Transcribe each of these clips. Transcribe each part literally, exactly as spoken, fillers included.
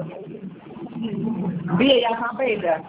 Bia, a abelha.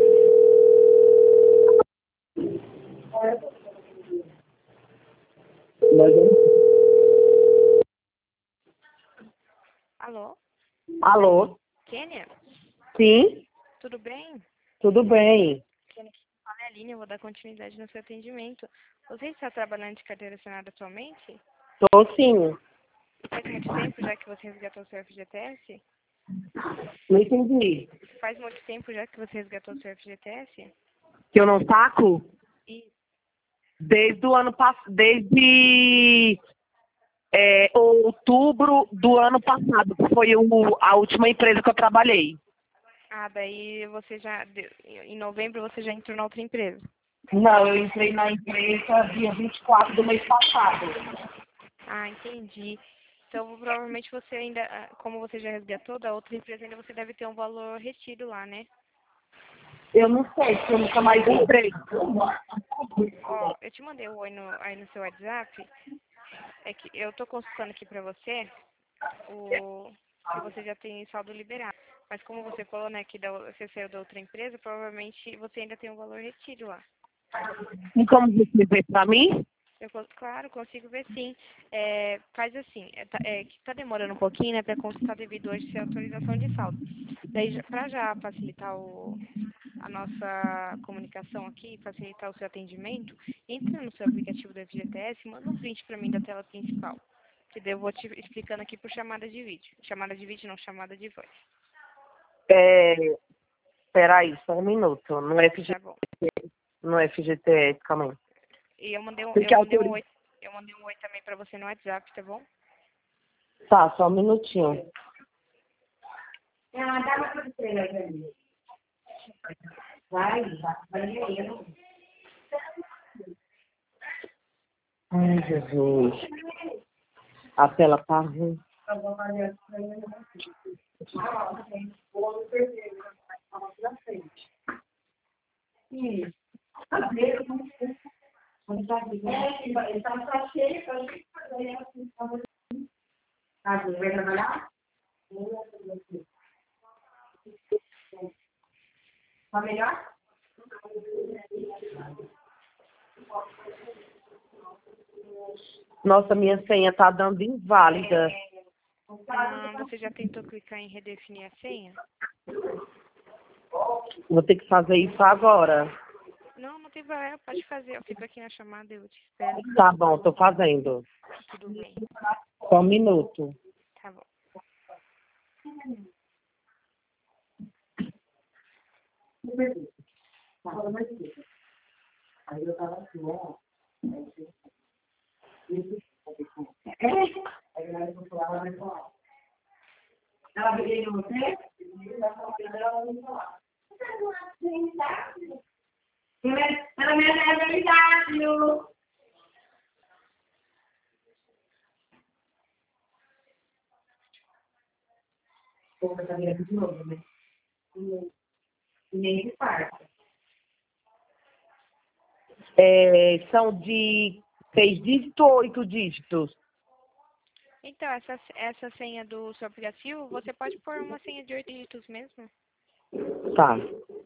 Alô? Alô? Kênia? Sim? Tudo bem? Tudo bem. Kênia, que fala é a Aline, eu vou dar continuidade no seu atendimento. Você está trabalhando de carteira assinada atualmente? Tô sim. Faz muito tempo já que você resgatou o seu F G T S? Não entendi. Faz muito tempo já que você resgatou o seu F G T S? Que eu não saco? E Desde o ano passado, desde é, outubro do ano passado, que foi o, a última empresa que eu trabalhei. Ah, daí você já, de- em novembro você já entrou na outra empresa? Não, eu entrei na empresa dia vinte e quatro do mês passado. Ah, entendi. Então, provavelmente você ainda, ah, como você já resgatou da outra empresa, ainda você deve ter um valor retido lá, né? Eu não sei, porque eu nunca mais entrei. Ó, eu te mandei o oi no, aí no seu WhatsApp. É que eu tô consultando aqui pra você o se você já tem saldo liberado. Mas como você falou, né, que da, você saiu da outra empresa, provavelmente você ainda tem um valor retido lá. E como você vê pra mim? Eu, cons- claro, consigo ver sim. É, faz assim, é, tá, é que tá demorando um pouquinho, né, para consultar devido hoje ser autorização de saldo. Daí, para já facilitar o, a nossa comunicação aqui, facilitar o seu atendimento, entra no seu aplicativo do F G T S e manda um print para mim da tela principal. Que daí eu vou te explicando aqui por chamada de vídeo. Chamada de vídeo não, chamada de voz. É, peraí, só um minuto. No F G, Tá bom. no F G T S, calma aí. E eu mandei um, Você eu quer mandei um autorizar? oi, eu mandei um oi também para você no WhatsApp, tá bom? Tá, só um minutinho. Ai, Jesus. A tela tá ruim. Nossa, minha senha tá dando inválida. Ah, você já tentou clicar em redefinir a senha? Vou ter que fazer isso agora. Não, não tem problema, pode fazer. Eu fico aqui na chamada e eu te espero. Tá bom, tô fazendo. Tudo bem. Só um minuto. Tá bom. É, são de seis dígitos ou oito dígitos? Então, essa, essa senha do seu aplicativo, você pode pôr uma senha de oito dígitos mesmo? Tá.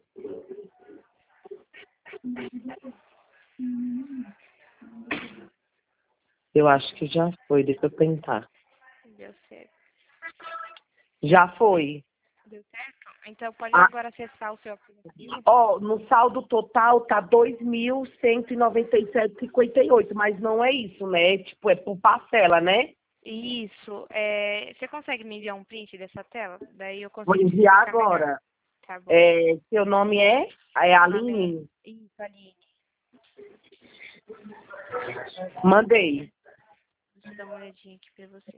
Eu acho que já foi, deixa eu tentar. Deu certo. Já foi. Deu certo? Então, pode Ah, agora acessar o seu aplicativo. ó, no saldo total tá dois mil cento e noventa e sete vírgula cinquenta e oito, mas não é isso, né? Tipo, é por parcela, né? Isso. É, você consegue me enviar um print dessa tela? Daí eu Vou consigo te enviar explicar melhor. agora. Tá bom. É, seu nome é? É Meu nome é... Aline? Isso, Aline. Mandei. Deixa eu dar uma olhadinha aqui pra você.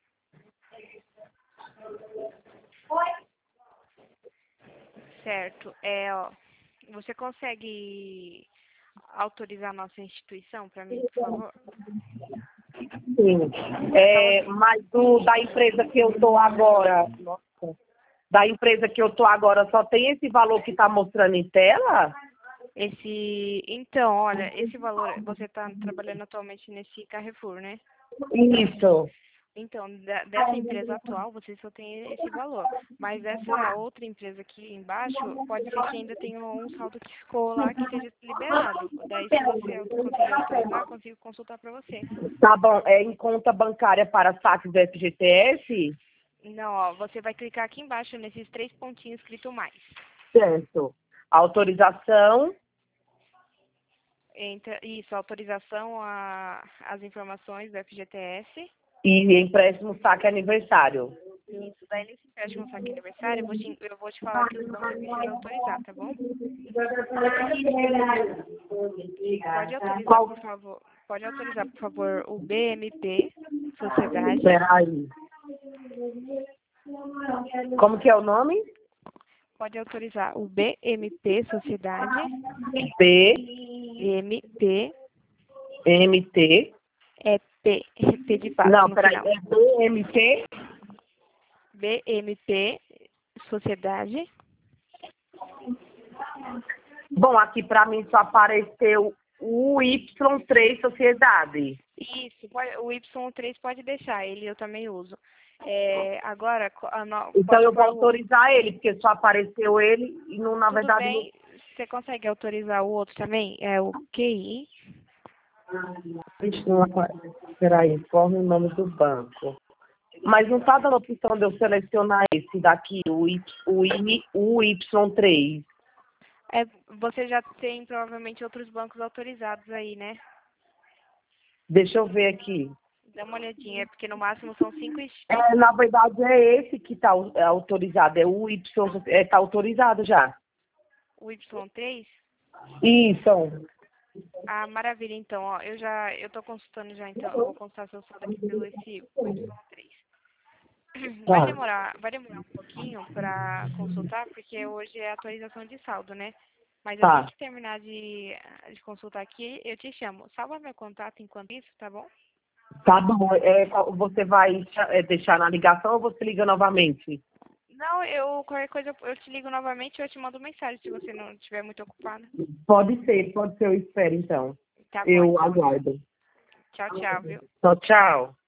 Certo. É, ó. Você consegue autorizar a nossa instituição para mim, por favor? Sim. É, mas do, da empresa que eu tô agora, nossa, da empresa que eu tô agora, só tem esse valor que tá mostrando em tela? Esse, então, olha, esse valor, você está trabalhando atualmente nesse Carrefour, né? Isso. Então, da- dessa empresa atual, você só tem esse valor. Mas essa outra empresa aqui embaixo, pode ser que ainda tenha um saldo que ficou lá que seja liberado. Daí, se você conseguir autorizar, eu consigo consultar para você. Tá bom, é em conta bancária para saques do F G T S? Não, ó, você vai clicar aqui embaixo nesses três pontinhos escrito mais. Certo. Autorização. Entra, isso, autorização a, as informações do F G T S. E empréstimo saque aniversário. Isso, daí nesse empréstimo saque aniversário, eu vou te, eu vou te falar que os bancos precisam autorizar, tá bom? Pode autorizar, Qual? por favor. Pode autorizar, por favor, o B M P, Sociedade. Peraí. Como que é o nome? Pode autorizar o B M P, Sociedade. B M P M T. é P, P de pato Não, no peraí. final. É B M T? B M P, Sociedade. Bom, aqui para mim só apareceu o Y três Sociedade. Isso, pode, o Y três pode deixar, ele eu também uso. É, agora, co- a no, Então pode eu vou pôr o- autorizar ele, porque só apareceu ele e não, na tudo verdade. bem, você consegue autorizar o outro também? É o Q I. Não... Peraí, informe o nome do banco. Mas não está dando a opção de eu selecionar esse daqui, o, y, o, I, o Y três. É, você já tem provavelmente outros bancos autorizados aí, né? Deixa eu ver aqui. Dá uma olhadinha, porque no máximo são cinco e... É, na verdade é esse que está autorizado, é o Y, está autorizado já. O Y três? Isso. Ah, maravilha, então, ó, eu já, eu tô consultando já, então, eu vou consultar seu saldo aqui pelo esse Y três. Vai Tá. demorar, vai demorar um pouquinho para consultar, porque hoje é atualização de saldo, né? Mas Tá. assim que terminar de, de consultar aqui, eu te chamo. Salva meu contato enquanto isso, tá bom? Tá bom. É, você vai é, deixar na ligação ou você liga novamente? Não, eu, qualquer coisa, eu te ligo novamente ou eu te mando mensagem se você não estiver muito ocupada. Pode ser, pode ser, eu espero então. Tá bom, Eu então. aguardo. Tchau, tchau, viu? Tchau, tchau.